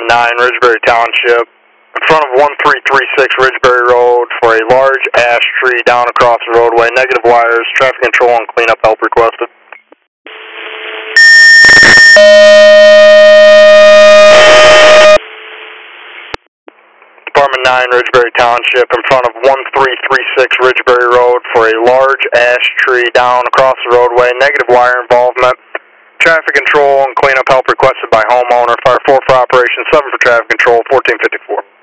Department 9, Ridgeberry Township, in front of 1336 Ridgeberry Road for a large ash tree down across the roadway. Negative wires, traffic control and cleanup help requested. Department 9, Ridgeberry Township, in front of 1336 Ridgeberry Road for a large ash tree down across the roadway. Negative wire involvement. Traffic control and cleanup help requested by homeowner. Fire 4 for operation, 7 for traffic control, 1454.